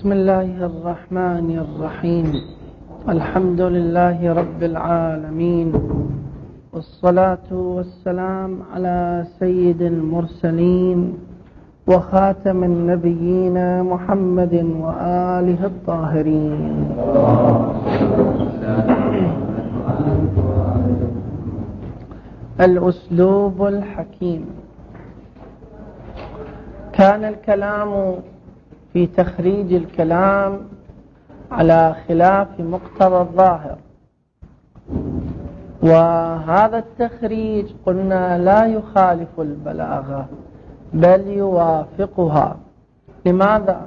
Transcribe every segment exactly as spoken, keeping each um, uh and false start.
بسم الله الرحمن الرحيم. الحمد لله رب العالمين، والصلاة والسلام على سيد المرسلين وخاتم النبيين محمد وآله الطاهرين. الأسلوب الحكيم. كان الكلام في تخريج الكلام على خلاف مقتضى الظاهر، وهذا التخريج قلنا لا يخالف البلاغة بل يوافقها. لماذا؟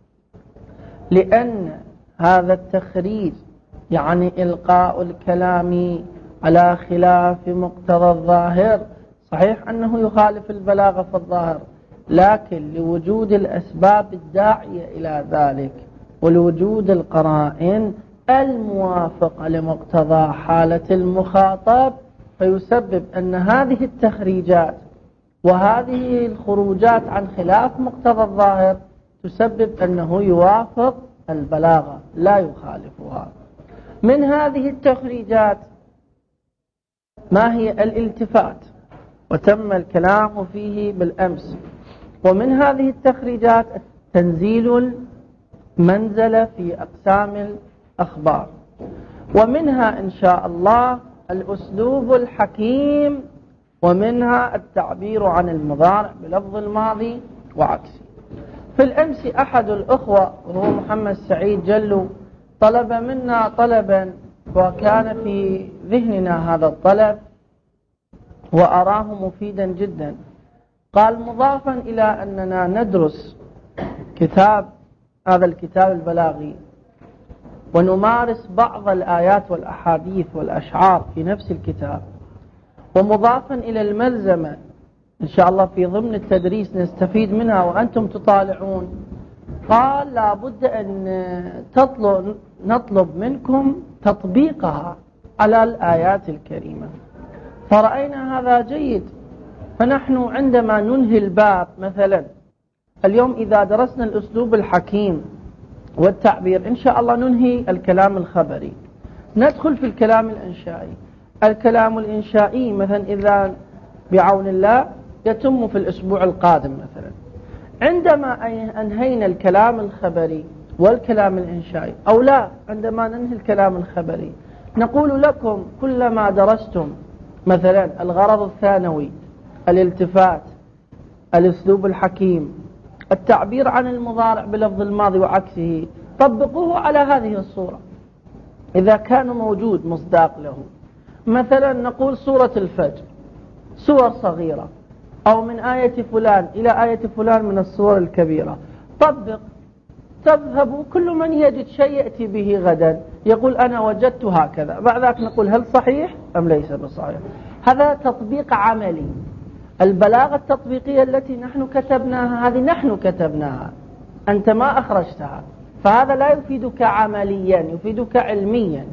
لأن هذا التخريج يعني إلقاء الكلام على خلاف مقتضى الظاهر. صحيح أنه يخالف البلاغة في الظاهر، لكن لوجود الأسباب الداعية إلى ذلك ولوجود القرائن الموافقة لمقتضى حالة المخاطب، فيسبب أن هذه التخريجات وهذه الخروجات عن خلاف مقتضى الظاهر تسبب أنه يوافق البلاغة لا يخالفها. من هذه التخريجات ما هي؟ الالتفات، وتم الكلام فيه بالأمس. ومن هذه التخريجات تنزيل المنزلة في أقسام الأخبار، ومنها إن شاء الله الأسلوب الحكيم، ومنها التعبير عن المضارع بلفظ الماضي وعكسه. في الأمس أحد الأخوة وهو محمد سعيد جلو طلب منا طلبا، وكان في ذهننا هذا الطلب وأراه مفيدا جدا. قال مضافا إلى أننا ندرس كتاب هذا الكتاب البلاغي ونمارس بعض الآيات والأحاديث والأشعار في نفس الكتاب، ومضافا إلى الملزمة إن شاء الله في ضمن التدريس نستفيد منها وأنتم تطالعون، قال لابد أن تطلب نطلب منكم تطبيقها على الآيات الكريمة. فرأينا هذا جيد. فنحن عندما ننهي الباب مثلا اليوم إذا درسنا الأسلوب الحكيم والتعبير إن شاء الله ننهي الكلام الخبري، ندخل في الكلام الإنشائي. الكلام الإنشائي مثلا إذا بعون الله يتم في الأسبوع القادم مثلا. عندما أنهينا الكلام الخبري والكلام الإنشائي، أو لا، عندما ننهي الكلام الخبري نقول لكم كلما درستم مثلا الغرض الثانوي، الالتفات، الأسلوب الحكيم، التعبير عن المضارع بلفظ الماضي وعكسه، طبقوه على هذه الصورة إذا كان موجود مصداق له. مثلا نقول سورة الفجر سور صغيرة، أو من آية فلان إلى آية فلان من السور الكبيرة. طبق، تذهب كل من يجد شيء يأتي به غدا يقول أنا وجدت هكذا، بعد ذلك نقول هل صحيح أم ليس بصحيح. هذا تطبيق عملي. البلاغة التطبيقية التي نحن كتبناها هذه نحن كتبناها، أنت ما أخرجتها، فهذا لا يفيدك عمليا، يفيدك علميا.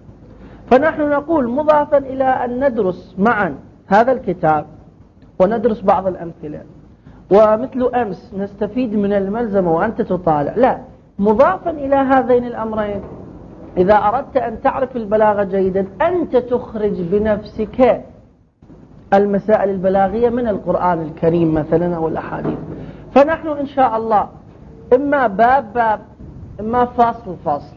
فنحن نقول مضافا إلى أن ندرس معا هذا الكتاب وندرس بعض الأمثلة، ومثل أمس نستفيد من الملزمة وأنت تطالع، لا، مضافا إلى هذين الأمرين إذا أردت أن تعرف البلاغة جيدا أنت تخرج بنفسك المسائل البلاغية من القرآن الكريم مثلا أو الأحاديث. فنحن إن شاء الله إما باب باب إما فاصل فاصل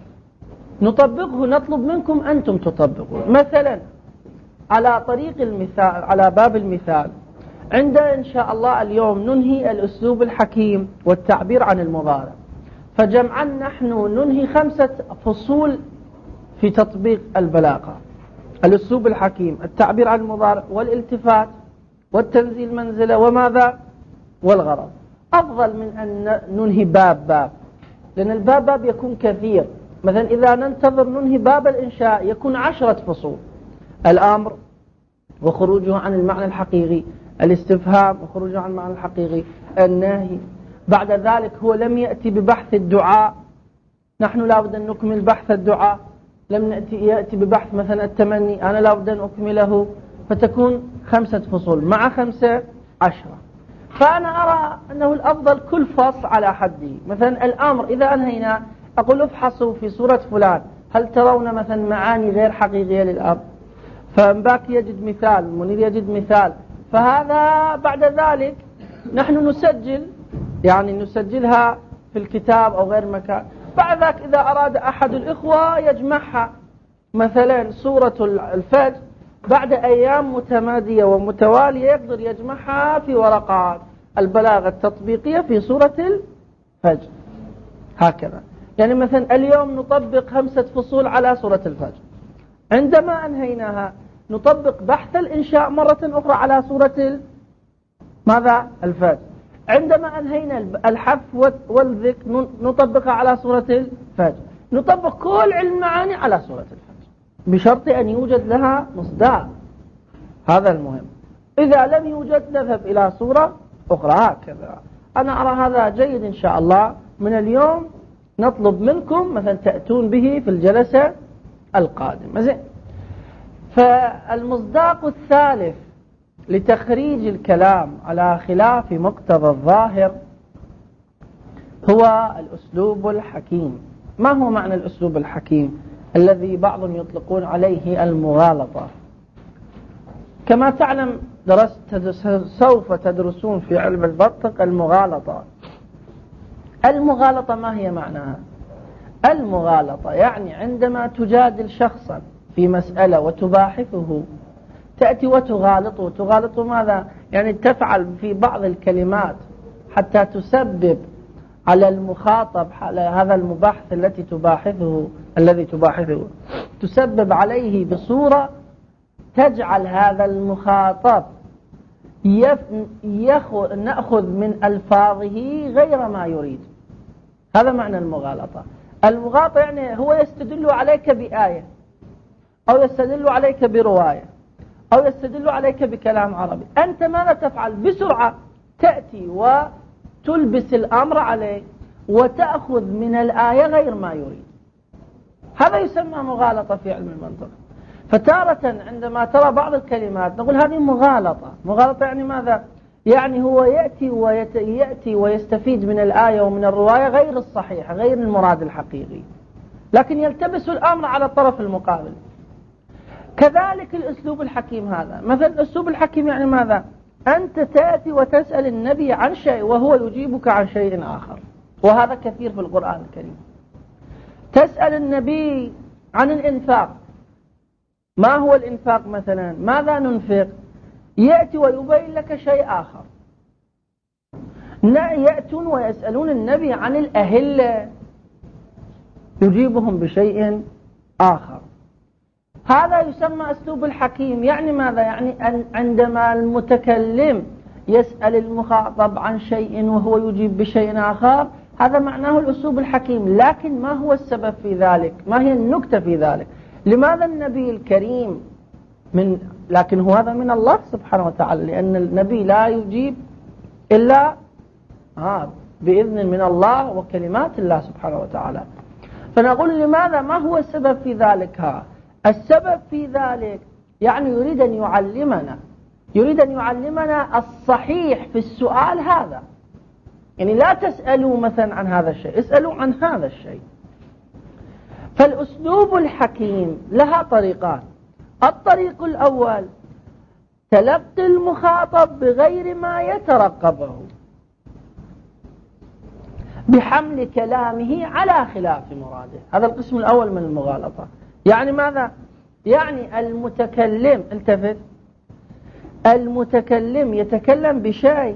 نطبقه، نطلب منكم أنتم تطبقون. مثلا على طريق المثال، على باب المثال، عند إن شاء الله اليوم ننهي الأسلوب الحكيم والتعبير عن المضارع، فجمعا نحن ننهي خمسة فصول في تطبيق البلاغة: الأسلوب الحكيم، التعبير عن المضارع، والالتفات، والتنزيل منزلة، وماذا؟ والغرض. أفضل من أن ننهي باب باب، لأن الباب باب يكون كثير. مثلا إذا ننتظر ننهي باب الإنشاء يكون عشرة فصول: الأمر وخروجه عن المعنى الحقيقي، الاستفهام وخروجه عن المعنى الحقيقي، النهي. بعد ذلك هو لم يأتي ببحث الدعاء، نحن لا بد أن نكمل بحث الدعاء. لم نأتي يأتي ببحث مثلا التمني، أنا لا بد أن أكمله، فتكون خمسة فصول مع خمسة عشرة. فأنا أرى أنه الأفضل كل فصل على حده. مثلا الأمر إذا أنهينا أقول افحصوا في سورة فلان هل ترون مثلا معاني غير حقيقية للأمر، فمباك يجد مثال، منير يجد مثال، فهذا بعد ذلك نحن نسجل، يعني نسجلها في الكتاب أو غير مكان. بعد ذلك إذا أراد أحد الإخوة يجمعها، مثلا سورة الفجر بعد أيام متمادية ومتوالية يقدر يجمعها في ورقات البلاغة التطبيقية في سورة الفجر هكذا. يعني مثلا اليوم نطبق خمسة فصول على سورة الفجر، عندما أنهيناها نطبق بحث الإنشاء مرة أخرى على سورة ماذا؟ الفجر. عندما أنهينا الحف والذكر نطبقها على سورة الفجر. نطبق كل علم معاني على سورة الفجر بشرط أن يوجد لها مصداق، هذا المهم. إذا لم يوجد نذهب إلى سورة أخرى هكذا. أنا أرى هذا جيد إن شاء الله. من اليوم نطلب منكم مثلا تأتون به في الجلسة القادمة. زين. فالمصداق الثالث لتخريج الكلام على خلاف مقتضى الظاهر هو الأسلوب الحكيم. ما هو معنى الأسلوب الحكيم الذي بعضهم يطلقون عليه المغالطة؟ كما تعلم درست سوف تدرسون في علم المنطق المغالطة. المغالطة ما هي معناها؟ المغالطة يعني عندما تجادل شخصا في مسألة وتباحثه، تأتي وتغالطه. تغالطه ماذا؟ يعني تفعل في بعض الكلمات حتى تسبب على المخاطب على هذا المباحث التي تباحثه الذي تباحثه تسبب عليه بصورة تجعل هذا المخاطب يأخذ نأخذ من ألفاظه غير ما يريد. هذا معنى المغالطة. المغالطة يعني هو يستدل عليك بآية أو يستدل عليك برواية أو يستدل عليك بكلام عربي، أنت ماذا تفعل؟ بسرعة تأتي وتلبس الأمر عليه وتأخذ من الآية غير ما يريد. هذا يسمى مغالطة في علم المنطق. فتارة عندما ترى بعض الكلمات نقول هذه مغالطة. مغالطة يعني ماذا؟ يعني هو يأتي, ويت... يأتي ويستفيد من الآية ومن الرواية غير الصحيح غير المراد الحقيقي، لكن يلتبس الأمر على الطرف المقابل. كذلك الأسلوب الحكيم هذا. مثلا الأسلوب الحكيم يعني ماذا؟ أنت تأتي وتسأل النبي عن شيء وهو يجيبك عن شيء آخر، وهذا كثير في القرآن الكريم. تسأل النبي عن الإنفاق، ما هو الإنفاق مثلا؟ ماذا ننفق؟ يأتي ويبين لك شيء آخر. يأتون ويسألون النبي عن الأهلة يجيبهم بشيء آخر. هذا يسمى أسلوب الحكيم. يعني ماذا؟ يعني أن عندما المتكلم يسأل المخاطب عن شيء وهو يجيب بشيء آخر، هذا معناه الأسلوب الحكيم. لكن ما هو السبب في ذلك؟ ما هي النكتة في ذلك؟ لماذا النبي الكريم من لكن هو هذا من الله سبحانه وتعالى، لأن النبي لا يجيب إلا آه بإذن من الله وكلمات الله سبحانه وتعالى. فنقول لماذا؟ ما هو السبب في ذلك؟ ها السبب في ذلك يعني يريد أن يعلمنا يريد أن يعلمنا الصحيح في السؤال هذا. يعني لا تسألوا مثلا عن هذا الشيء، اسألوا عن هذا الشيء. فالأسلوب الحكيم لها طريقان. الطريق الأول تلقي المخاطب بغير ما يترقبه، بحمل كلامه على خلاف مراده. هذا القسم الأول من المغالطة. يعني ماذا؟ يعني المتكلم التفت المتكلم يتكلم بشيء،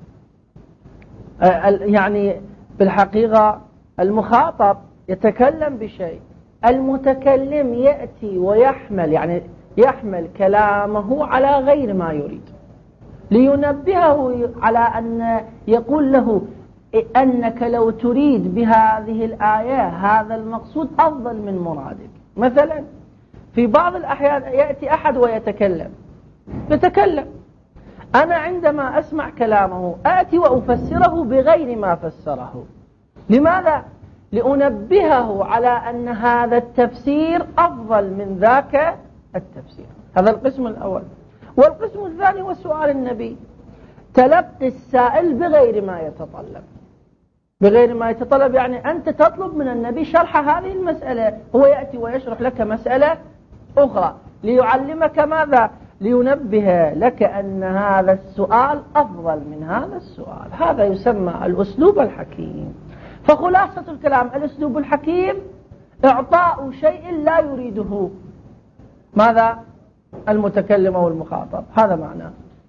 يعني بالحقيقة المخاطب يتكلم بشيء، المتكلم يأتي ويحمل يعني يحمل كلامه على غير ما يريد، لينبهه على أن يقول له أنك لو تريد بهذه الآية هذا المقصود أفضل من مرادك. مثلا في بعض الأحيان يأتي أحد ويتكلم يتكلم أنا عندما أسمع كلامه آتي وأفسره بغير ما فسره. لماذا؟ لأنبهه على أن هذا التفسير أفضل من ذاك التفسير. هذا القسم الأول. والقسم الثاني هو سؤال النبي. تلقي السائل بغير ما يتطلب. بغير ما يتطلب يعني أنت تطلب من النبي شرح هذه المسألة، هو يأتي ويشرح لك مسألة أخرى ليعلمك ماذا؟ لينبه لك أن هذا السؤال أفضل من هذا السؤال. هذا يسمى الأسلوب الحكيم. فخلاصة الكلام الأسلوب الحكيم إعطاء شيء لا يريده ماذا؟ المتكلم أو المخاطب. هذا معناه.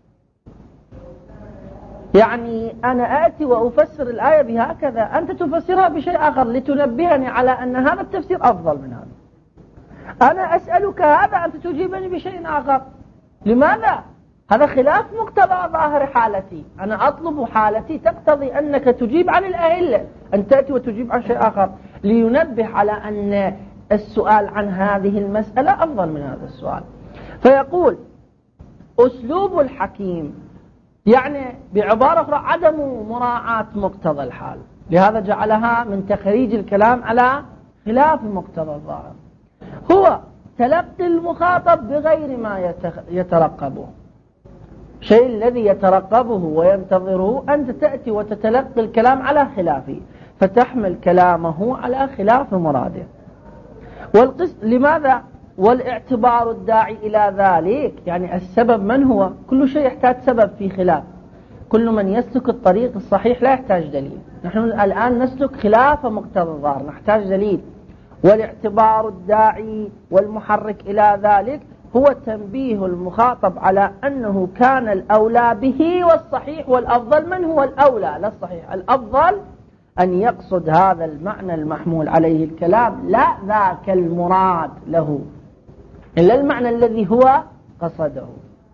يعني أنا آتي وأفسر الآية بهكذا، أنت تفسرها بشيء آخر لتنبهني على أن هذا التفسير أفضل من هذا. أنا أسألك هذا، أنت تجيبني بشيء آخر. لماذا؟ هذا خلاف مقتضى ظاهر حالتي. أنا أطلب حالتي تقتضي أنك تجيب عن الأهلة، أن تأتي وتجيب عن شيء آخر لينبه على أن السؤال عن هذه المسألة أفضل من هذا السؤال. فيقول أسلوب الحكيم يعني بعبارة أخرى عدم مراعاة مقتضى الحال، لهذا جعلها من تخريج الكلام على خلاف مقتضى الظاهر. هو تلقي المخاطب بغير ما يترقبه، شيء الذي يترقبه وينتظره أنت تأتي وتتلقي الكلام على خلافه، فتحمل كلامه على خلاف مراده. والقسم لماذا؟ والاعتبار الداعي إلى ذلك يعني السبب من هو؟ كل شيء يحتاج سبب في خلاف. كل من يسلك الطريق الصحيح لا يحتاج دليل. نحن الآن نسلك خلاف مقتضى الظاهر، نحتاج دليل. والاعتبار الداعي والمحرك إلى ذلك هو تنبيه المخاطب على أنه كان الأولى به والصحيح والأفضل. من هو الأولى؟ لا الصحيح، الأفضل أن يقصد هذا المعنى المحمول عليه الكلام، لا ذاك المراد له، إلا المعنى الذي هو قصده.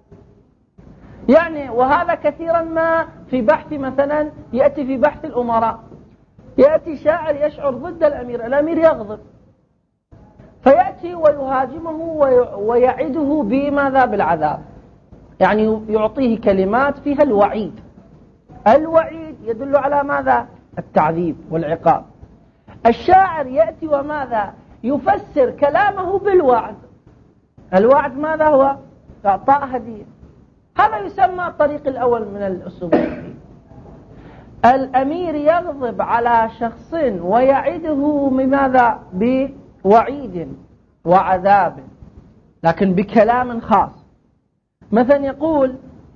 يعني وهذا كثيرا ما في بحث، مثلا يأتي في بحث الأمراء، يأتي شاعر يشعر ضد الأمير، الأمير يغضب، فيأتي ويهاجمه ويعده بماذا؟ بالعذاب. يعني يعطيه كلمات فيها الوعيد. الوعيد يدل على ماذا؟ التعذيب والعقاب. الشاعر يأتي وماذا؟ يفسر كلامه بالوعد. الوعد ماذا هو؟ إعطاء هدية. هذا يسمى الطريق الأول من الأسلوب الحكيم. الأمير يغضب على شخص ويعده بماذا؟ بوعيد وعذاب، لكن بكلام خاص. مثلا يقول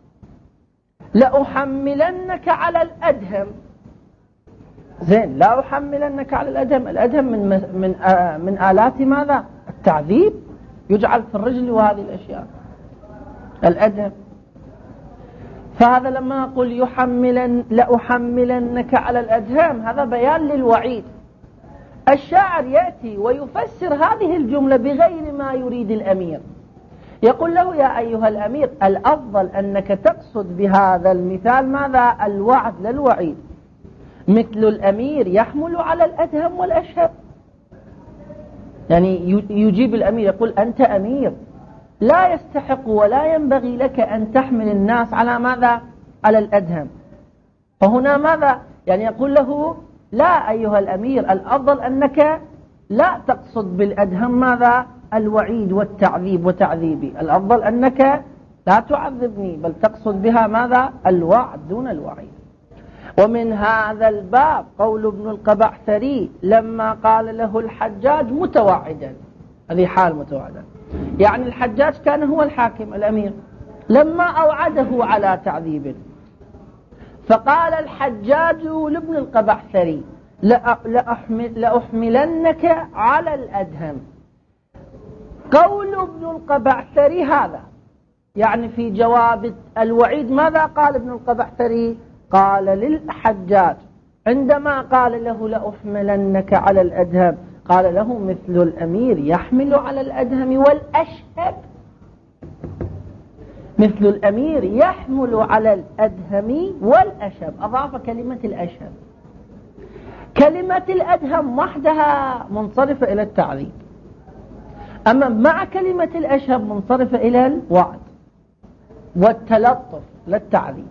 لأحملنك على الأدهم. زين، لا أحملنك على الأدهم. الأدهم من من من آلات ماذا؟ التعذيب، يجعل في الرجل وهذه الأشياء الأدهم. فهذا لما أقول يحملن لأحملنك على الأدهم، هذا بيان للوعيد. الشاعر يأتي ويفسر هذه الجملة بغير ما يريد الأمير. يقول له يا أيها الأمير، الأفضل أنك تقصد بهذا المثال ماذا؟ الوعد لا الوعيد. مثل الأمير يحمل على الأدهم والأشهب. يعني يجيب الأمير يقول أنت أمير، لا يستحق ولا ينبغي لك أن تحمل الناس على ماذا؟ على الأدهم. فهنا ماذا؟ يعني يقول له لا أيها الأمير، الأفضل أنك لا تقصد بالأدهم ماذا؟ الوعيد والتعذيب وتعذيبي. الأفضل أنك لا تعذبني، بل تقصد بها ماذا؟ الوعد دون الوعيد. ومن هذا الباب قول ابن القبعثري لما قال له الحجاج متوعدا، هذه حال متوعدا، يعني الحجاج كان هو الحاكم الأمير، لما أوعده على تعذيب، فقال الحجاج لابن القبعثري لأحمل لأحملنك على الأدهم. قول ابن القبعثري هذا يعني في جواب الوعيد ماذا قال ابن القبعثري؟ قال للحجاج عندما قال له لأحملنك على الأدهم، قال له مثل الأمير يحمل على الأدهم والأشهب. مثل الأمير يحمل على الأدهم والأشهب، أضاف كلمة الأشهب. كلمة الأدهم وحدها منصرفة إلى التعذيب، أما مع كلمة الأشهب منصرفة إلى الوعد والتلطف للتعذيب.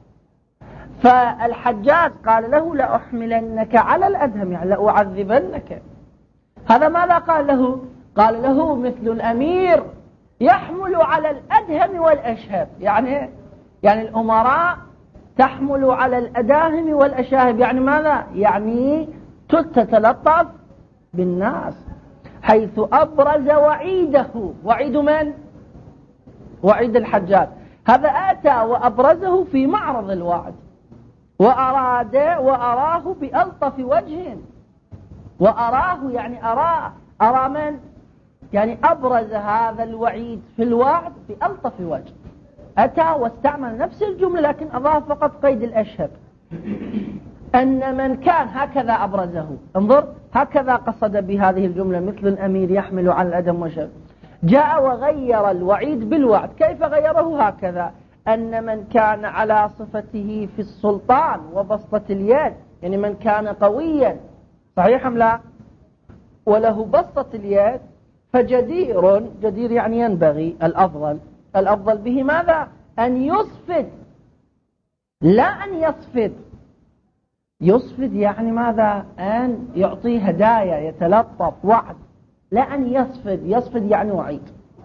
فالحجاج قال له لأحملنك على الأدهم، يعني لأعذبنك. هذا ماذا قال له؟ قال له مثل الأمير يحمل على الأدهم والأشهب. يعني يعني الأمراء تحمل على الأداهم والأشاهب، يعني ماذا؟ يعني تتلطف بالناس، حيث أبرز وعيده. وعيد من؟ وعيد الحجاج. هذا أتى وأبرزه في معرض الوعد، وأراد وأراه بألطف وجه، وأراه يعني أراه أرى من؟ يعني أبرز هذا الوعيد في الوعد بألطف وجه. أتى واستعمل نفس الجملة لكن أضاف فقط قيد الأشهب، أن من كان هكذا أبرزه. انظر، هكذا قصد بهذه الجملة، مثل الأمير يحمل على الأدم وشب. جاء وغير الوعيد بالوعد. كيف غيره؟ هكذا، أن من كان على صفته في السلطان وبسطة اليد، يعني من كان قويا، صحيح أم لا؟ وله بسطة اليد، فجدير، جدير يعني ينبغي، الأفضل الأفضل به ماذا؟ أن يصفد، لا أن يصفد. يصفد يعني ماذا؟ أن يعطي هدايا، يتلطف، وعد، لا أن يصفد. يصفد يعني وعيد.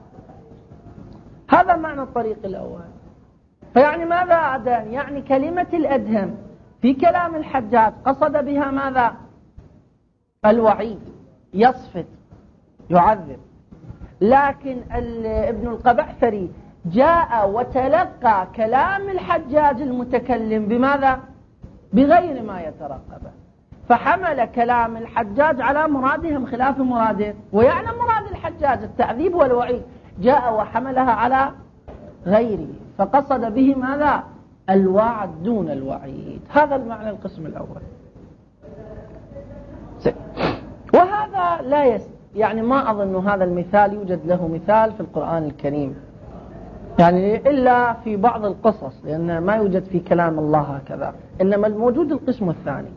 هذا معنى الطريق الأول. فيعني ماذا أعدان؟ يعني كلمة الأدهم في كلام الحجاج قصد بها ماذا؟ الوعيد، يصفد، يعذب. لكن ابن القبعثري جاء وتلقى كلام الحجاج المتكلم بماذا؟ بغير ما يترقبه، فحمل كلام الحجاج على مرادهم خلاف مراده، ويعلم مراد الحجاج التعذيب والوعيد، جاء وحملها على غيره، فقصد به ماذا؟ الوعد دون الوعيد. هذا المعنى القسم الأول. وهذا لا يس يعني ما أظن هذا المثال يوجد له مثال في القرآن الكريم، يعني إلا في بعض القصص، لأن ما يوجد في كلام الله هكذا. إنما الموجود القسم الثاني.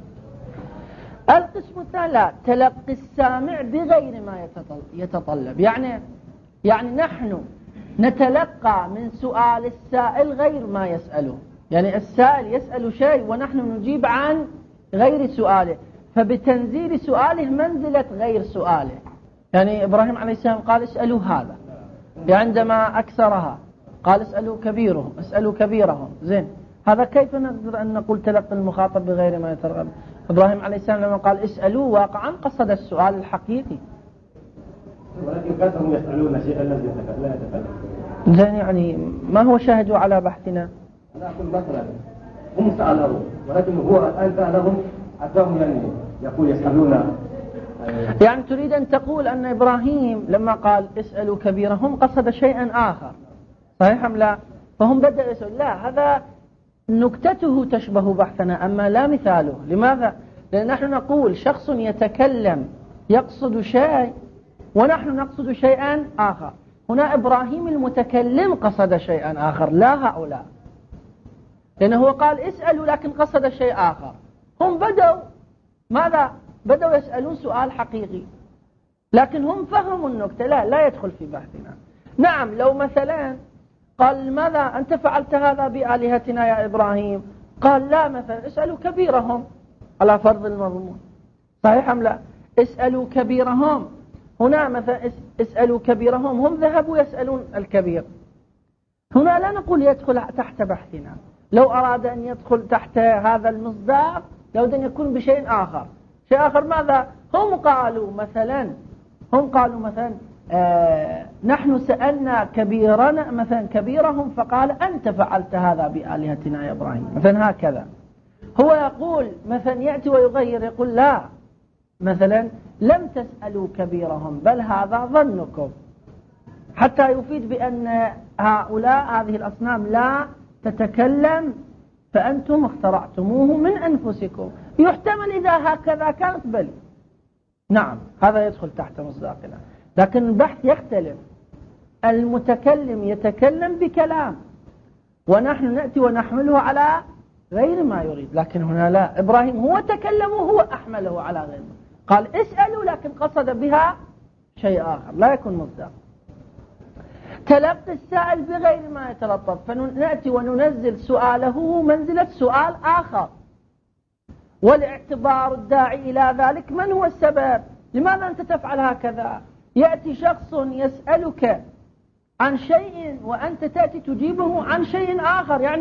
القسم الثاني لا، تلقي السامع بغير ما يتطلب. يعني يعني نحن نتلقى من سؤال السائل غير ما يسأله. يعني السائل يسأل شيء ونحن نجيب عن غير سؤاله، فبتنزيل سؤاله منزلة غير سؤاله. يعني إبراهيم عليه السلام قال اسألوا هذا، عندما أكثرها قال اسألوا كبيرهم، اسألوا كبيرهم. زين، هذا كيف نقدر أن نقول تلقي المخاطب بغير ما يترغب؟ إبراهيم عليه السلام لما قال اسألوا واقعا قصد السؤال الحقيقي، ولكن كانوا يسألون شيئا الذي لا يتكلم. زين، يعني ما هو شاهدوا على بحثنا؟ أنا أقول مثلا هم سألوا، ولكن هو الآن سألهم أتاهم، يعني يقول يسألون. يعني تريد أن تقول أن إبراهيم لما قال اسألوا كبيرهم قصد شيئا آخر، صحيح أم لا؟ فهم بدأوا يسألوا. لا، هذا نكتته تشبه بحثنا أما لا مثاله. لماذا؟ لأن نحن نقول شخص يتكلم يقصد شيء ونحن نقصد شيئا آخر. هنا إبراهيم المتكلم قصد شيئا آخر، لا هؤلاء، لأنه قال اسألوا لكن قصد شيء آخر. هم بدأوا ماذا؟ بدأوا يسألون سؤال حقيقي، لكن هم فهموا النكتة. لا لا يدخل في بحثنا. نعم، لو مثلا قال ماذا أنت فعلت هذا بآلهتنا يا إبراهيم؟ قال لا، مثلا اسألوا كبيرهم على فرض المضمون، صحيح أم لا؟ اسألوا كبيرهم. هنا مثلا اسألوا كبيرهم، هم ذهبوا يسألون الكبير. هنا لا نقول يدخل تحت بحثنا. لو أراد أن يدخل تحت هذا المصداق لابد أن يكون بشيء آخر. شيء آخر ماذا؟ هم قالوا مثلا هم قالوا مثلا آه نحن سألنا كبيرنا مثلا كبيرهم فقال أنت فعلت هذا بآلهتنا يا إبراهيم، مثلا هكذا. هو يقول مثلا يأتي ويغير، يقول لا، مثلا لم تسألوا كبيرهم بل هذا ظنكم، حتى يفيد بأن هؤلاء هذه الأصنام لا تتكلم فأنتم اخترعتموه من أنفسكم. يحتمل إذا هكذا كانت بل. نعم، هذا يدخل تحت مصداقنا، لكن البحث يختلف. المتكلم يتكلم بكلام ونحن نأتي ونحمله على غير ما يريد، لكن هنا لا. إبراهيم هو تكلم وهو أحمله على غير ما قال اسألوا، لكن قصد بها شيء آخر، لا يكون مصداق. تلقي السائل بغير ما يتلطف، فنأتي وننزل سؤاله منزلة سؤال آخر، والاعتبار الداعي إلى ذلك من هو السبب؟ لماذا أنت تفعل هكذا؟ يأتي شخص يسألك عن شيء وأنت تأتي تجيبه عن شيء آخر، يعني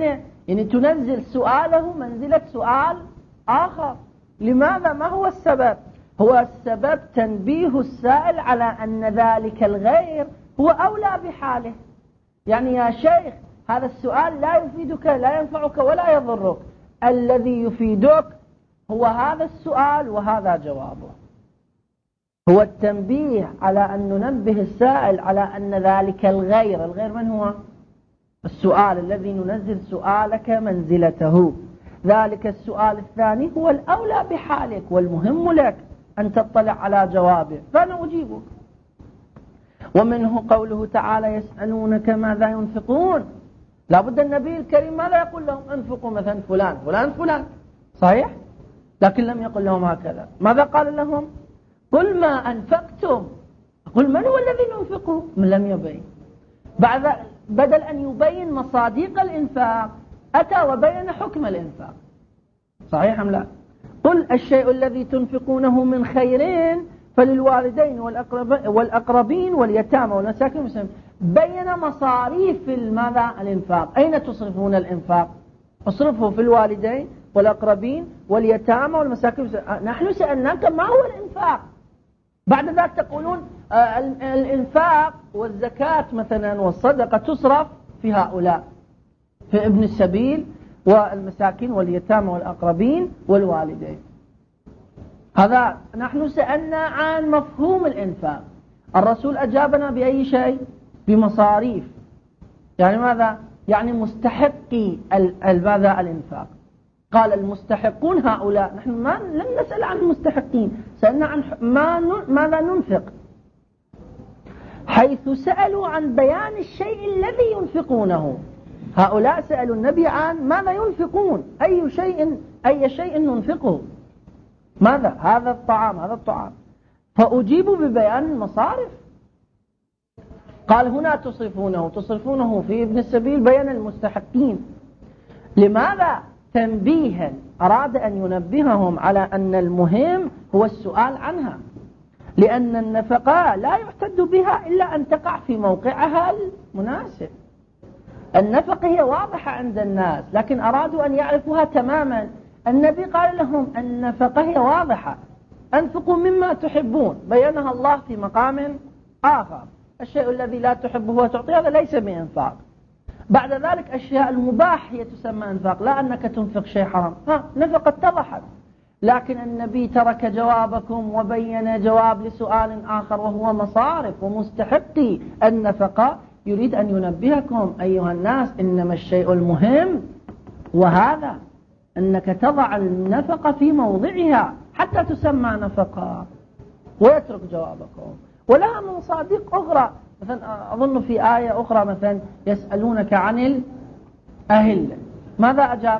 يعني تنزل سؤاله منزلة سؤال آخر. لماذا؟ ما هو السبب؟ هو السبب تنبيه السائل على أن ذلك الغير هو أولى بحاله. يعني يا شيخ هذا السؤال لا يفيدك لا ينفعك ولا يضرك، الذي يفيدك هو هذا السؤال وهذا جوابه. هو التنبيه على أن ننبه السائل على أن ذلك الغير، الغير من هو؟ السؤال الذي ننزل سؤالك منزلته، ذلك السؤال الثاني هو الأولى بحالك والمهم لك أن تطلع على جوابه، فأنا أجيبك. ومنه قوله تعالى يسألونك ماذا ينفقون. لابد النبي الكريم ماذا يقول لهم؟ انفقوا مثلا فلان فلان فلان، صحيح؟ لكن لم يقل لهم هكذا. ماذا قال لهم؟ قل ما أنفقتم. قل من هو الذي ينفقه؟ من لم يبين. بعد بدل أن يبين مصاديق الإنفاق أتى وبين حكم الإنفاق، صحيح أم لا؟ قل الشيء الذي تنفقونه من خيرين فللوالدين والأقربين واليتامى والمساكين. بين مصاريف ماذا؟ الإنفاق. أين تصرفون الإنفاق؟ اصرفه في الوالدين والأقربين واليتامى والمساكين. نحن سألناك ما هو الإنفاق، بعد ذلك تقولون الإنفاق والزكاة مثلا والصدقة تصرف في هؤلاء، في ابن السبيل والمساكين واليتامى والأقربين والوالدين. هذا نحن سألنا عن مفهوم الإنفاق. الرسول أجابنا بأي شيء؟ بمصاريف. يعني ماذا؟ يعني مستحقي ماذا؟ الإنفاق. قال المستحقون هؤلاء. نحن ما لم نسأل عن المستحقين، سألنا عن ما ماذا ننفق، حيث سألوا عن بيان الشيء الذي ينفقونه. هؤلاء سألوا النبي عن ماذا ينفقون، أي شيء أي شيء ننفقه، ماذا؟ هذا الطعام هذا الطعام، فأجيبوا ببيان المصارف. قال هنا تصرفونه تصرفونه في ابن السبيل بين المستحقين. لماذا؟ تنبيها، أراد أن ينبههم على أن المهم هو السؤال عنها، لأن النفقة لا يعتد بها إلا أن تقع في موقعها المناسب. النفقة هي واضحة عند الناس لكن أرادوا أن يعرفوها تماما. النبي قال لهم النفقة هي واضحة، أنفقوا مما تحبون، بينها الله في مقام آخر. الشيء الذي لا تحبه وتعطي هذا ليس بإنفاق. بعد ذلك أشياء المباح هي تسمى إنفاق، لا أنك تنفق شيء حرام. ها نفقة اتضحت، لكن النبي ترك جوابكم وبين جواب لسؤال آخر وهو مصارف ومستحقي النفقة. يريد أن ينبهكم أيها الناس إنما الشيء المهم وهذا أنك تضع النفقة في موضعها حتى تسمى نفقة، ويترك جوابكم. ولها مصادق أخرى، مثلا أظن في آية أخرى مثلا يسألونك عن الأهلة، ماذا أجاب؟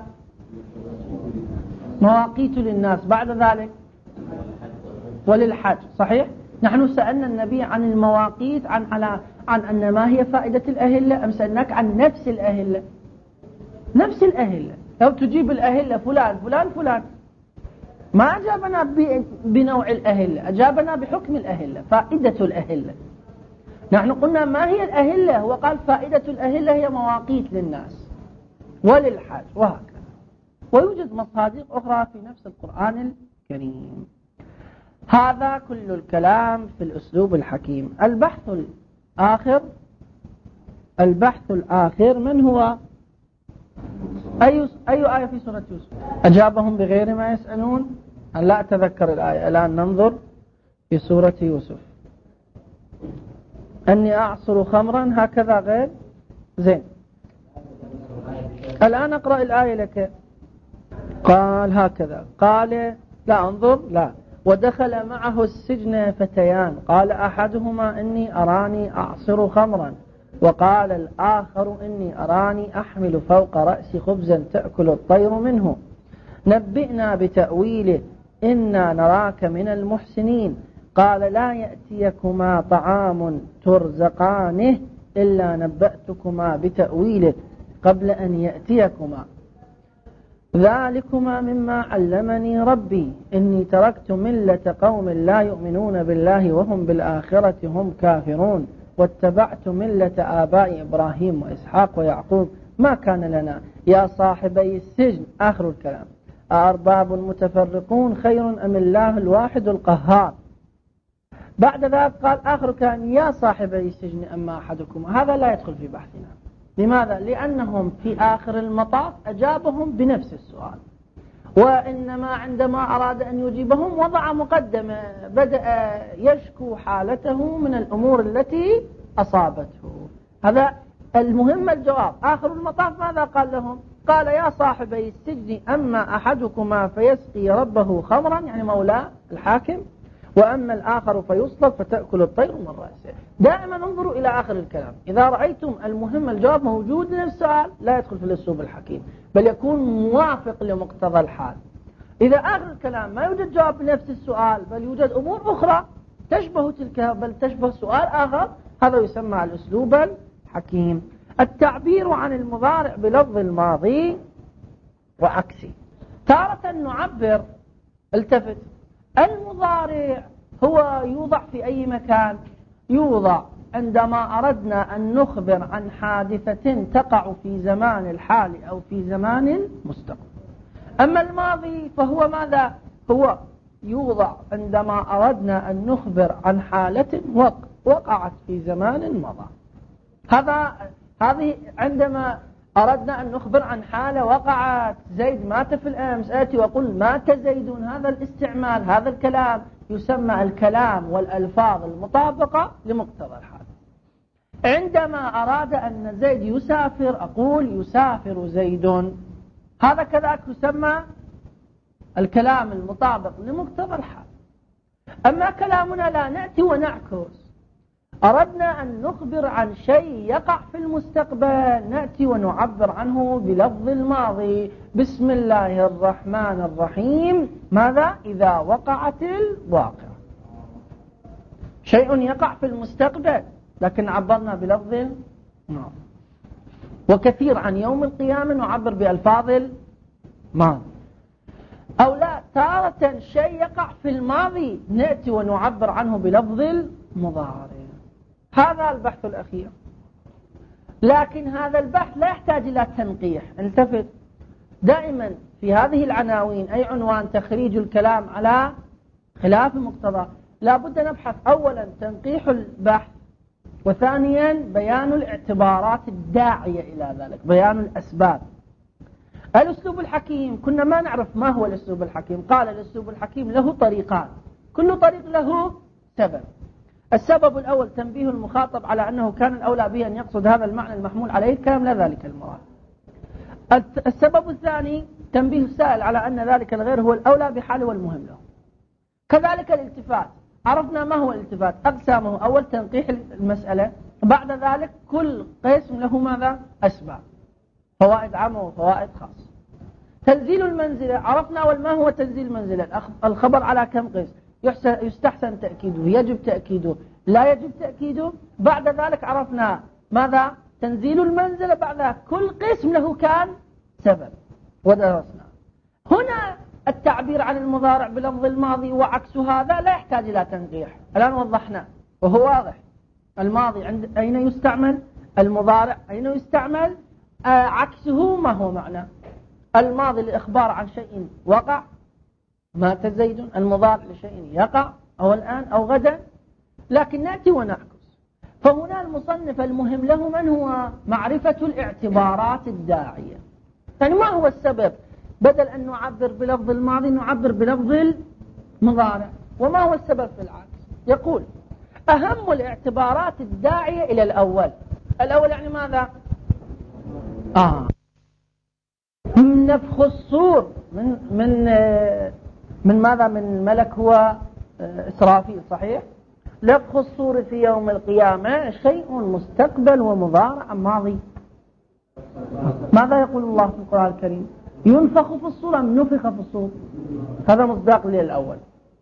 مواقيت للناس، بعد ذلك وللحج، صحيح؟ نحن سألنا النبي عن المواقيت، عن على عن أن ما هي فائدة الأهلة، أم سألناك عن نفس الأهلة؟ نفس الأهلة، لو تجيب الأهلة فلان فلان فلان، ما أجابنا بنوع الأهلة، أجابنا بحكم الأهلة، فائدة الأهلة. نحن قلنا ما هي الأهلة، هو قال فائدة الأهلة هي مواقيت للناس وللحج وهكذا. ويوجد مصادق أخرى في نفس القرآن الكريم. هذا كل الكلام في الأسلوب الحكيم. البحث الآخر البحث الآخر من هو؟ أي أي آية في سورة يوسف؟ أجابهم بغير ما يسألون. أن لا أتذكر الآية الآن، ننظر في سورة يوسف. أني أعصر خمرا هكذا غير زين. الآن أقرأ الآية لك. قال هكذا، قال لا انظر لا ودخل معه السجن فتيان قال أحدهما إني أراني أعصر خمرا وقال الآخر إني أراني أحمل فوق رأسي خبزا تأكل الطير منه نبئنا بتأويله إنا نراك من المحسنين قال لا يأتيكما طعام ترزقانه إلا نبأتكما بتأويله قبل أن يأتيكما ذلكما مما علمني ربي إني تركت ملة قوم لا يؤمنون بالله وهم بالآخرة هم كافرون واتبعت ملة آباء إبراهيم وإسحاق ويعقوب ما كان لنا يا صاحبي السجن آخر الكلام أرباب متفرقون خير أم الله الواحد القهار. بعد ذلك قال آخر كان يا صاحبي السجن أما أحدكم. هذا لا يدخل في بحثنا. لماذا؟ لأنهم في آخر المطاف أجابهم بنفس السؤال، وإنما عندما أراد أن يجيبهم وضع مقدمة، بدأ يشكو حالته من الأمور التي أصابته. هذا المهم الجواب. آخر المطاف ماذا قال لهم؟ قال يا صاحبي السجن أما أحدكما فيسقي ربه خمرا، يعني مولاه الحاكم، وأما الآخر فيصلب فتأكل الطير من رأسه. دائما انظروا إلى آخر الكلام. إذا رأيتم المهم الجواب موجود لنفس السؤال لا يدخل في الأسلوب الحكيم، بل يكون موافق لمقتضى الحال. إذا آخر الكلام ما يوجد جواب بنفس السؤال، بل يوجد أمور أخرى تشبه تلك، بل تشبه سؤال آخر، هذا يسمى الأسلوب الحكيم. التعبير عن المضارع بلفظ الماضي وعكسه. تارة نعبر، التفت، المضارع هو يوضع في أي مكان؟ يوضع عندما أردنا أن نخبر عن حادثة تقع في زمان الحال أو في زمان المستقبل. أما الماضي فهو ماذا؟ هو يوضع عندما أردنا أن نخبر عن حالة وقعت في زمان مضى. هذا هذه عندما أردنا أن نخبر عن حالة وقعت، زيد مات في الأمس، آتي وقل مات زيد. هذا الاستعمال، هذا الكلام يسمى الكلام والألفاظ المطابقة لمقتضى الحال. عندما أراد أن زيد يسافر أقول يسافر زيد، هذا كذلك يسمى الكلام المطابق لمقتضى الحال. أما كلامنا لا نأتي ونعكس، أردنا أن نخبر عن شيء يقع في المستقبل نأتي ونعبر عنه بلفظ الماضي. بسم الله الرحمن الرحيم، ماذا؟ إذا وقعت الواقعة. شيء يقع في المستقبل لكن عبرنا بلفظ الماضي. وكثير عن يوم القيامة نعبر بألفاظ الماضي. أو لا، تارة شيء يقع في الماضي نأتي ونعبر عنه بلفظ المضارع. هذا البحث الأخير. لكن هذا البحث لا يحتاج إلى تنقيح. التفت، دائما في هذه العناوين أي عنوان تخريج الكلام على خلاف مقتضى، لا بد نبحث أولا تنقيح البحث، وثانيا بيان الاعتبارات الداعية إلى ذلك، بيان الأسباب. الأسلوب الحكيم كنا ما نعرف ما هو الأسلوب الحكيم. قال الأسلوب الحكيم له طريقان، كل طريق له سبب. السبب الأول تنبيه المخاطب على أنه كان الأولى به أن يقصد هذا المعنى المحمول عليه الكلام لا ذلك المراد. السبب الثاني تنبيه السائل على أن ذلك الغير هو الأولى بحاله والمهم له. كذلك الالتفات، عرفنا ما هو الالتفات، أقسامه. أول تنقيح المسألة، بعد ذلك كل قسم له ماذا؟ أسباب، فوائد عامة وفوائد خاصة. تنزيل المنزلة عرفنا، وما هو تنزيل المنزلة؟ الخبر على كم قسم، يستحسن تأكيده، يجب تأكيده، لا يجب تأكيده. بعد ذلك عرفنا ماذا؟ تنزيل المنزلة، بعد كل قسم له كان سبب ودرسنا. هنا التعبير عن المضارع بلفظ الماضي وعكس هذا لا يحتاج إلى تنقيح، الآن وضحنا وهو واضح. الماضي عند أين يستعمل، المضارع أين يستعمل، آه عكسه ما هو معنى. الماضي للإخبار عن شيء وقع، مات زيد، المضارع لشيء يقع أو الآن أو غدا، لكن نأتي ونعكس. فهنا المصنف المهم له من هو؟ معرفة الاعتبارات الداعية. يعني ما هو السبب؟ بدل أن نعبر بلفظ الماضي نعبر بلفظ المضارع. وما هو السبب في العكس؟ يقول أهم الاعتبارات الداعية إلى الأول. الأول يعني ماذا؟ آه من نفخ الصور، من من من ماذا؟ من ملك هو إسرافيل، صحيح؟ نفخ الصور في يوم القيامة شيء مستقبل ومضارع ماضي. ماذا يقول الله في القرآن الكريم؟ ينفخ في الصور أم نفخ في الصور؟ هذا مصداق للأول.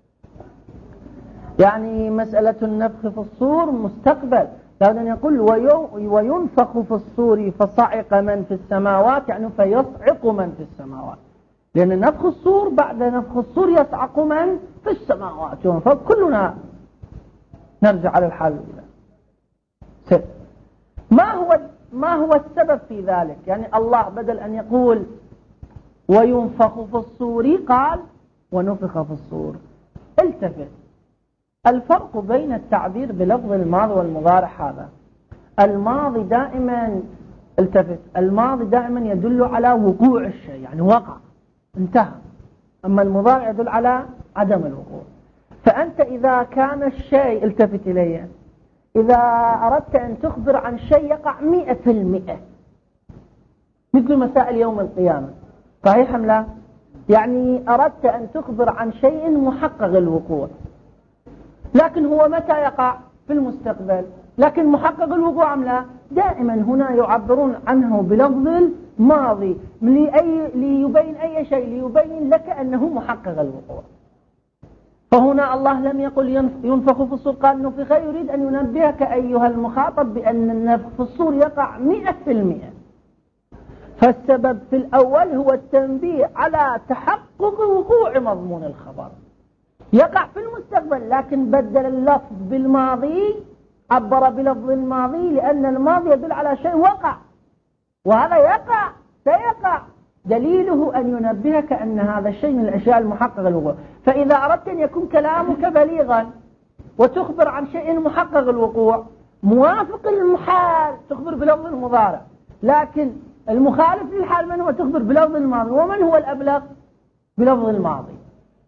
يعني مسألة النفخ في الصور مستقبل، لأن يقول وينفخ في الصور فصعق من في السماوات، يعني فيصعق من في السماوات، لأن نفخ الصور بعد نفخ الصور يصعق من في السماوات، فكلنا نرجع على الحال الأولى. ما هو ما هو السبب في ذلك؟ يعني الله بدل أن يقول وينفخ في الصور قال ونفخ في الصور. التفت، الفرق بين التعبير بلفظ الماضي والمضارع هذا، الماضي دائما التفت الماضي دائما يدل على وقوع الشيء، يعني وقع انتهى، أما المضارع يدل على عدم الوقوع. فأنت إذا كان الشيء، التفت إليه، إذا أردت أن تخبر عن شيء يقع مئة في المئة مثل مسائل يوم القيامة، صحيح أم لا؟ يعني أردت أن تخبر عن شيء محقق الوقوع، لكن هو متى يقع؟ في المستقبل، لكن محقق الوقوع أم لا؟ دائما هنا يعبرون عنه بلفظ الماضي لأي ليبين أي شيء، ليبين لك أنه محقق الوقوع. فهنا الله لم يقل ينفخ في الصور قال نفخ، يريد أن ينبهك أيها المخاطب بأن النفخ في الصور يقع مئة في المئة. فالسبب في الأول هو التنبيه على تحقق وقوع مضمون الخبر، يقع في المستقبل، لكن بدل اللفظ بالماضي، عبر بلفظ الماضي لأن الماضي يدل على شيء وقع، وهذا يقع سيقع، دليله أن ينبهك أن هذا الشيء من الأشياء المحققة الوقوع. فإذا أردت أن يكون كلامك بليغا وتخبر عن شيء محقق الوقوع موافق المحال تخبر بلفظ المضارع، لكن المخالف للحال من هو؟ تخبر بلفظ الماضي. ومن هو الأبلغ؟ بلفظ الماضي،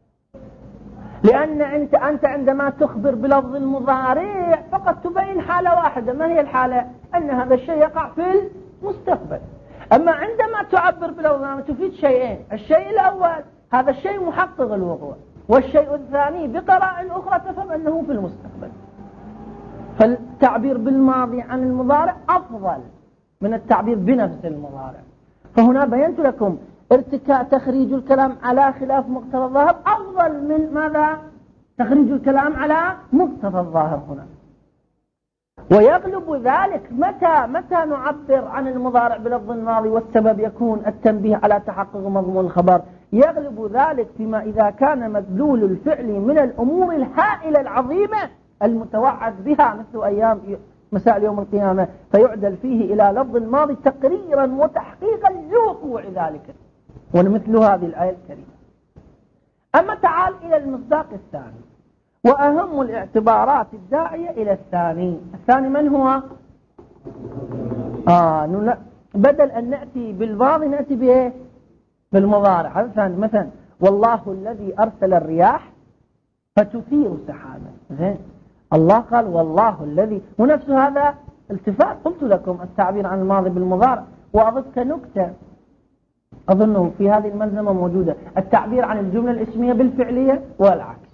لأن أنت أنت عندما تخبر بلفظ المضارع فقط تبين حالة واحدة، ما هي الحالة؟ أن هذا الشيء يقع في المستقبل. أما عندما تعبر بلفظ الماضي تفيد شيئين، الشيء الأول هذا الشيء محقق الوقوع، والشيء الثاني بقراءة أخرى تفهم أنه في المستقبل. فالتعبير بالماضي عن المضارع أفضل من التعبير بنفس المضارع. فهنا بينت لكم ارتكاء تخريج الكلام على خلاف مقتضى الظاهر أفضل من ماذا؟ تخريج الكلام على مقتضى الظاهر هنا. ويغلب ذلك متى متى نعبر عن المضارع بلفظ الماضي والسبب يكون التنبيه على تحقق مضمون الخبر، يغلب ذلك فيما إذا كان مدلول الفعل من الأمور الهائلة العظيمة المتوعد بها مثل أيام مساء يوم القيامة، فيعدل فيه إلى لفظ الماضي تقريرا وتحقيقا لوقوع ذلك، ومثل هذه الآية الكريمة. أما تعال إلى المصداق الثاني وأهم الاعتبارات الداعية إلى الثاني. الثاني من هو؟ آه بدل أن نأتي بالماضي نأتي بإيه؟ بالمضارع. هذا الثاني، مثلا والله الذي أرسل الرياح فتثير سحابا، زين، الله قال والله الذي، ونفس هذا التفات قلت لكم التعبير عن الماضي بالمضارع. وأضف كنكتة أظنه في هذه الملزمة موجودة، التعبير عن الجملة الاسمية بالفعلية والعكس.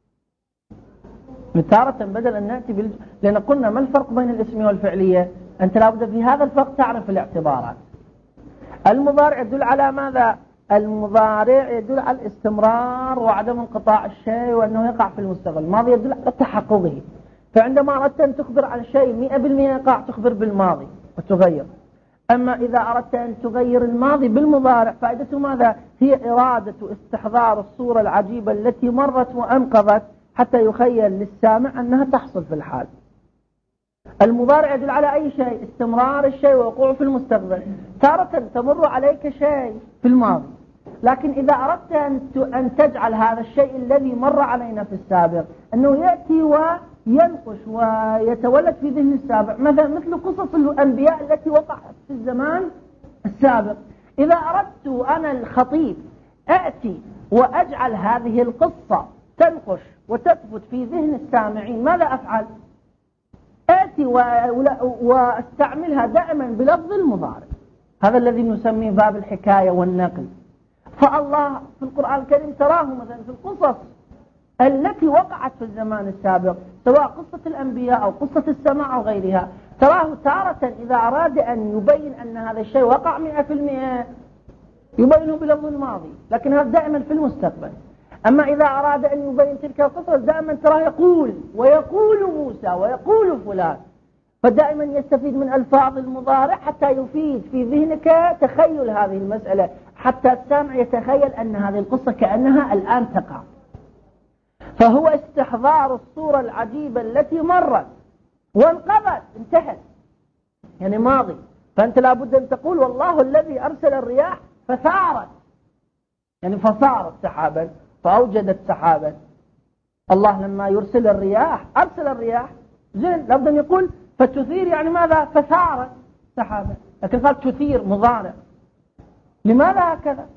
تارة بدل أن نأتي بال... لأن قلنا ما الفرق بين الاسمية والفعلية؟ أنت لابد في هذا الفرق تعرف الاعتبارات. المضارع يدل على ماذا؟ المضارع يدل على الاستمرار وعدم انقطاع الشيء وأنه يقع في المستقبل. الماضي يدل على تحققه. فعندما أردت أن تخبر عن شيء مئة بالمئة يقع تخبر بالماضي وتغير. أما إذا أردت أن تغير الماضي بالمضارع فائدته ماذا؟ هي إرادة استحضار الصورة العجيبة التي مرت وأنقضت حتى يخيل للسامع أنها تحصل في الحال. المضارع يدل على أي شيء؟ استمرار الشيء ووقوعه في المستقبل. تارة تمر عليك شيء في الماضي، لكن إذا أردت أن تجعل هذا الشيء الذي مر علينا في السابق أنه يأتي وينقش ويتولد في ذهن السابق، مثلا مثل قصص الأنبياء التي وقعت في الزمان السابق، إذا أردت أنا الخطيب أأتي وأجعل هذه القصة تنقش وتثبت في ذهن السامعين، ماذا أفعل؟ آتي واستعملها دائما بلفظ المضارع. هذا الذي نسميه باب الحكاية والنقل. فالله في القرآن الكريم تراه مثلا في القصص التي وقعت في الزمان السابق، سواء قصة الأنبياء أو قصة السماء أو غيرها، تراه تارة إذا أراد أن يبين أن هذا الشيء وقع مئة في المئة يبينه بلفظ الماضي، لكن هذا دائما في المستقبل. أما إذا أراد أن يبين تلك القصص دائما تراه يقول ويقول موسى ويقول فلان، فدائما يستفيد من ألفاظ المضارع حتى يفيد في ذهنك تخيل هذه المسألة، حتى السامع يتخيل أن هذه القصة كأنها الآن تقع. فهو استحضار الصورة العجيبة التي مرت وانقضت انتهت، يعني ماضي، فأنت لابد أن تقول والله الذي أرسل الرياح فثارت، يعني فصارت سحابا فأوجدت سحابا. الله لما يرسل الرياح أرسل الرياح، زين، لابد أن يقول فتثير، يعني ماذا؟ فثارت سحابا، لكن قال تثير مضارع. لماذا هكذا؟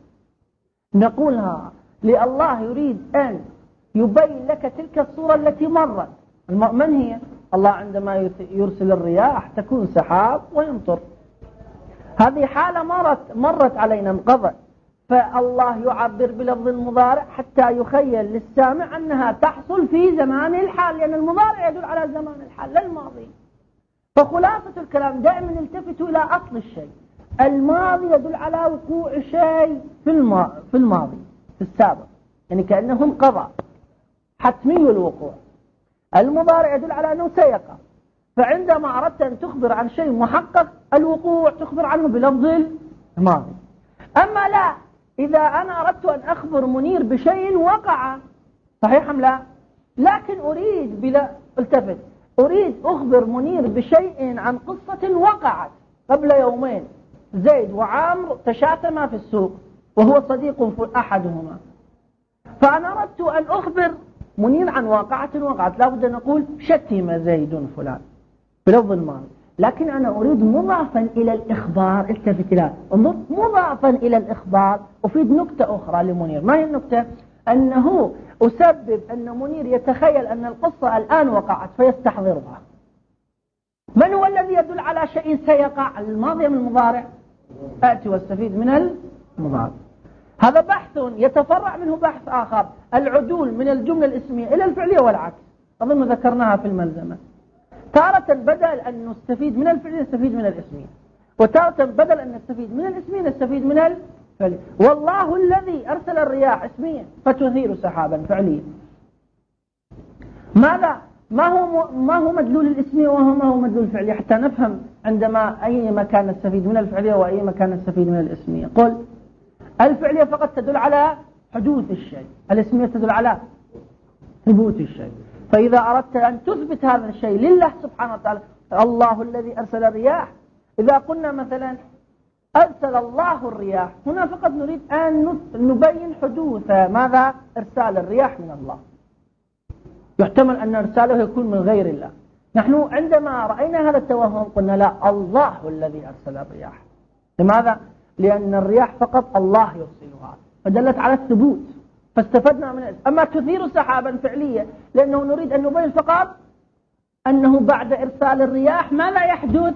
نقولها لله يريد أن يبين لك تلك الصورة التي مرت. من هي؟ الله عندما يرسل الرياح تكون سحاب ويمطر، هذه حالة مرت مرت علينا انقضت، فالله يعبر بلفظ المضارع حتى يخيل للسامع أنها تحصل في زمان الحال، لأن المضارع يدل على زمان الحال لا الماضي. فخلاصة الكلام دائما التفتوا إلى أصل الشيء. الماضي يدل على وقوع شيء في الماضي في الماضي في السابق، يعني كأنه انقضى حتمي الوقوع. المضارع يدل على أنه سيقع، فعندما أردت أن تخبر عن شيء محقق الوقوع تخبر عنه بلفظ الماضي. أما لا، إذا أنا أردت أن أخبر منير بشيء وقع، صحيح أم لا؟ لكن أريد بلا التفت أريد أخبر منير بشيء عن قصة وقعت قبل يومين، زيد وعامر تشاتما في السوق وهو صديق أحدهما، فأنا أردت أن أخبر منير عن واقعة وقعت، لابد أن أقول شتم زيد فلان بلفظ الماضي. لكن أنا أريد مضافا إلى الإخبار، التفت لا انظر، مضافا إلى الإخبار أفيد نكتة أخرى لمنير. ما هي النكتة؟ أنه أسبب أن منير يتخيل أن القصة الآن وقعت فيستحضرها. من هو الذي يدل على شيء سيقع؟ الماضي من المضارع؟ أأتي واستفيد من المضارع. هذا بحث يتفرع منه بحث آخر، العدول من الجملة الاسمية إلى الفعلية والعكس، أظن ذكرناها في الملزمة. تارة بدل أن نستفيد من الفعلية نستفيد من الاسمية، وتارة بدل أن نستفيد من الاسمية نستفيد من الفعلية. والله الذي أرسل الرياح اسميا فتثير سحابا فعليا. ماذا؟ ما هو ما هو مدلول الاسمية وهو ما هو مدلول الفعلية، حتى نفهم عندما أي مكان نستفيد من الفعلية وأي مكان نستفيد من الاسمية. قل الفعلية فقط تدل على حدوث الشيء، الاسمية تدل على ثبوت الشيء. فإذا أردت أن تثبت هذا الشيء لله سبحانه وتعالى، الله الذي أرسل الرياح، إذا قلنا مثلا أرسل الله الرياح، هنا فقط نريد أن نبين حدوث ماذا؟ إرسال الرياح من الله. يحتمل أن إرساله يكون من غير الله. نحن عندما رأينا هذا التوهم قلنا لا، الله الذي أرسل الرياح. لماذا؟ لأن الرياح فقط الله يرسلها، فدلت على الثبوت، فاستفدنا من. أما تثير سحابا فعلية لأنه نريد أن نبين فقط أنه بعد إرسال الرياح ما لا يحدث؟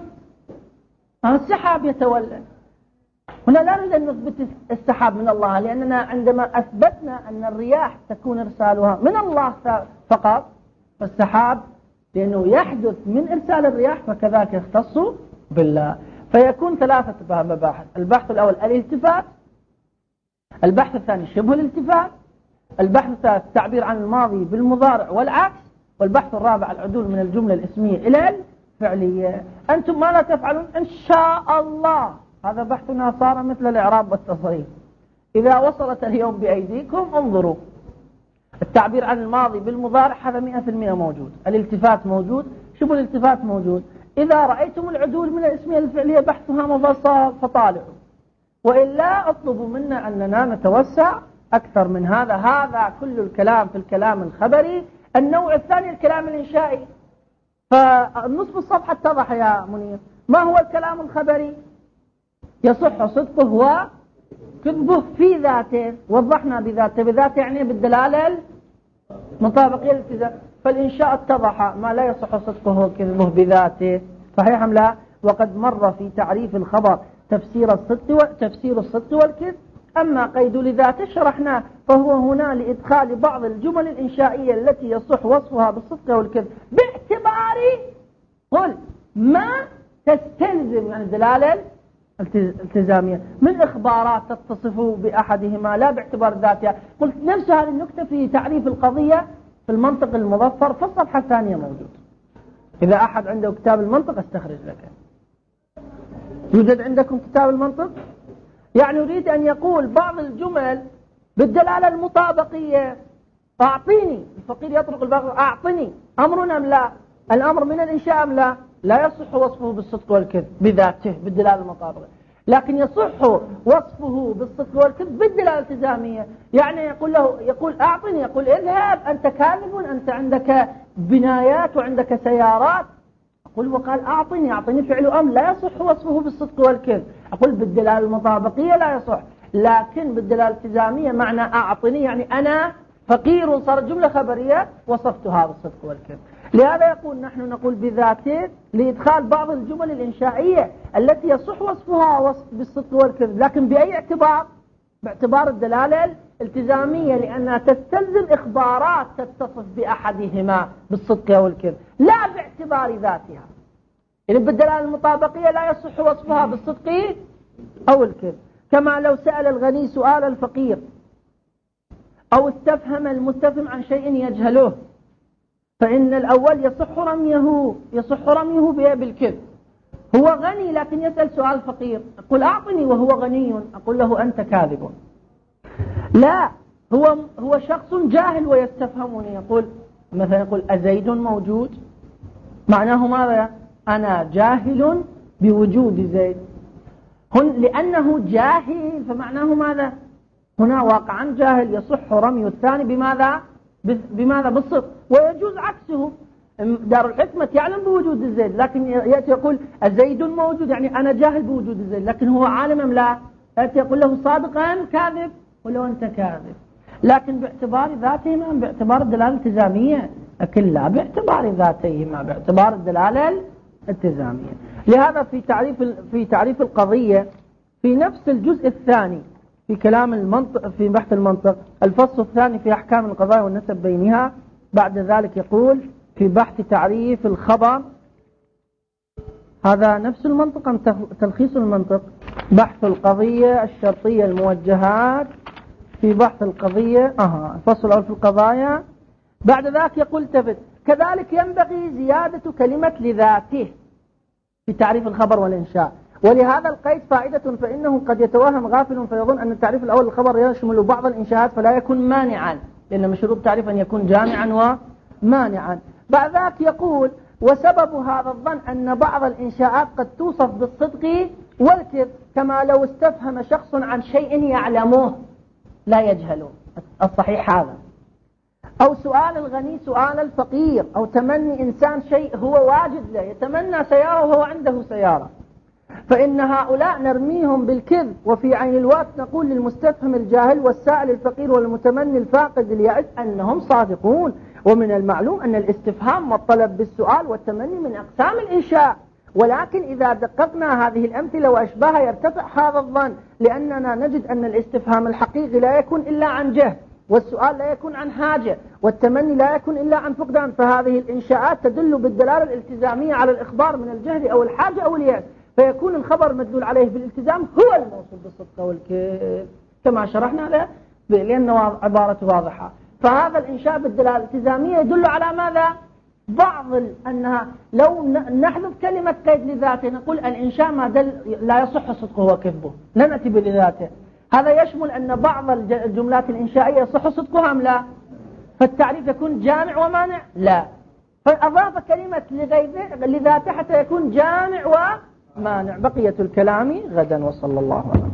السحاب يتولد. هنا لا نريد أن نثبت السحاب من الله، لأننا عندما أثبتنا أن الرياح تكون إرسالها من الله فقط، فالسحاب لأنه يحدث من إرسال الرياح فكذلك يختص بالله. فيكون ثلاثة مباحث: البحث الأول الالتفات، البحث الثاني شبه الالتفات، البحث الثالث التعبير عن الماضي بالمضارع والعكس، والبحث الرابع العدول من الجملة الاسمية إلى الفعلية. أنتم ماذا تفعلون؟ إن شاء الله هذا بحثنا صار مثل الإعراب والتصريف. إذا وصلت اليوم بأيديكم انظروا، التعبير عن الماضي بالمضارع هذا مئة في المئة موجود، الالتفات موجود، شبه الالتفات موجود. إذا رأيتم العدول من الاسمية الفعلية بحثها مفصل فطالعوا، وإلا اطلبوا منا أننا نتوسع أكثر من هذا. هذا كل الكلام في الكلام الخبري. النوع الثاني الكلام الإنشائي، فنصف الصفحة اتضح يا منير. ما هو الكلام الخبري؟ يصح صدقه وكذبه في ذاته، وضحنا بذاته، بذاته يعني بالدلالة المطابقية الالتزام. فالإنشاء اتضح ما لا يصح صدقه وكذبه بذاته، صحيح أم لا؟ وقد مر في تعريف الخبر تفسير الصدق وتفسير الصدق والكذب. أما قيد لذاته شرحناه، فهو هنا لإدخال بعض الجمل الإنشائية التي يصح وصفها بالصدق والكذب باعتبار قل ما تستلزم، يعني الدلالة التزامية من إخبارات تتصف بأحدهما لا باعتبار ذاتها. قلت نفس هذه النكتة في تعريف القضية في المنطق المظفر في الصفحة الثانية موجود. إذا أحد عنده كتاب المنطق استخرج لك. يوجد عندكم كتاب المنطق؟ يعني يريد أن يقول بعض الجمل بالدلالة المطابقية. أعطيني، الفقير يطرق الباقي، أعطني، أمر أم لا؟ الأمر من الإنشاء أم لا؟ لا يصح وصفه بالصدق والكذب بذاته بالدلالة المطابقة، لكن يصح وصفه بالصدق والكذب بالدلالة الالتزامية. يعني يقول له يقول أعطني، يقول اذهب أنت كاذب، أنت عندك بنايات وعندك سيارات. أقول وقال أعطني، أعطني فعل أمر، لا يصح وصفه بالصدق والكذب. أقول بالدلالة المطابقية لا يصح، لكن بالدلالة الالتزامية معنى أعطني يعني أنا فقير، صارت جملة خبرية وصفتها بالصدق والكذب. لهذا يقول نحن نقول بذاته لإدخال بعض الجمل الإنشائية التي يصح وصفها وصف بالصدق والكذب، لكن بأي اعتبار؟ باعتبار الدلالة الالتزامية، لأنها تستلزم إخبارات تتصف بأحدهما بالصدق أو الكذب، لا باعتبار ذاتها. يعني بالدلالة المطابقية لا يصح وصفها بالصدق أو الكذب. كما لو سأل الغني سؤال الفقير أو استفهم المستفهم عن شيء يجهله، فإن الأول يصح رميه يصح رميه بالكذب. هو غني لكن يسأل سؤال فقير، أقول أعطني وهو غني، أقول له أنت كاذب. لا، هو هو شخص جاهل ويستفهمني، يقول مثلا يقول أزيد موجود، معناه ماذا؟ أنا جاهل بوجود زيد. هن لأنه جاهل فمعناه ماذا؟ هنا واقعا جاهل، يصح رمي الثاني بماذا؟ بماذا؟ بالصدق. ويجوز عكسه، دار الحكمة يعلم بوجود الزيد لكن يأتي يقول الزيد موجود، يعني أنا جاهل بوجود الزيد، لكن هو عالم أم لا؟ يأتي يقول له صادقا كاذب ولو أنت كاذب، لكن باعتبار ذاتهما باعتبار الدلالة الالتزامية، لكن لا باعتبار ذاتهما باعتبار الدلالة الالتزامية. لهذا في تعريف في تعريف القضية في نفس الجزء الثاني في كلام المنطق في بحث المنطق، الفصل الثاني في أحكام القضايا والنسب بينها، بعد ذلك يقول في بحث تعريف الخبر، هذا نفس المنطق أم تلخيص المنطق؟ بحث القضية الشرطية الموجهات في بحث القضية، أها الفصل الأول في القضايا. بعد ذلك يقول تفت كذلك ينبغي زيادة كلمة لذاته في تعريف الخبر والإنشاء، ولهذا القيد فائدة، فإنه قد يتوهم غافل فيظن أن التعريف الأول الخبر يشمل بعض الإنشاءات فلا يكون مانعا، لأن من شروط التعريف أن يكون جامعا ومانعا. بعد ذلك يقول وسبب هذا الظن أن بعض الإنشاءات قد توصف بالصدق والكذب، كما لو استفهم شخص عن شيء يعلمه لا يجهله، الصحيح هذا، أو سؤال الغني سؤال الفقير، أو تمني إنسان شيء هو واجد له، يتمنى سيارة وهو عنده سيارة، فإن هؤلاء نرميهم بالكذب، وفي عين الوقت نقول للمستفهم الجاهل والسائل الفقير والمتمني الفاقد اليأس أنهم صادقون. ومن المعلوم أن الاستفهام والطلب بالسؤال والتمني من أقسام الإنشاء، ولكن إذا دققنا هذه الأمثلة وأشباهها يرتفع هذا الظن، لأننا نجد أن الاستفهام الحقيقي لا يكون إلا عن جهل، والسؤال لا يكون عن حاجة، والتمني لا يكون إلا عن فقدان، فهذه الإنشاءات تدل بالدلالة الالتزامية على الإخبار من الجهل أو الحاجة أو اليأس، فيكون الخبر مدلول عليه بالالتزام هو الموصول بالصدق والكذب كما شرحنا له، لأنه عبارة واضحة. فهذا الإنشاء بالدلالة الالتزامية يدل على ماذا؟ بعض أنها لو نحذف كلمة قيد لذاته نقول الإنشاء ما دل لا يصح صدقه وكذبه، لا نأتي بذاته. هذا يشمل أن بعض الجملات الإنشائية يصح صدقها أم لا؟ فالتعريف يكون جامع ومانع؟ لا، فأضاف كلمة لذاته حتى يكون جامع ومانع. بقية الكلام غدا، وصلى الله عليه وسلم.